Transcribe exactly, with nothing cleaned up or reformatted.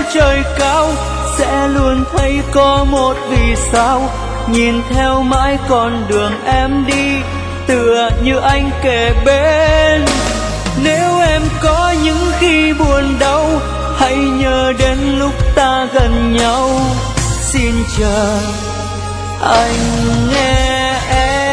trời cao, sẽ luôn thấy có một vì sao nhìn theo mãi con đường em đi, tựa như anh kề bên. Nếu em có những khi buồn đau, hãy nhớ đến lúc ta gần nhau. Xin chờ anh nghe em.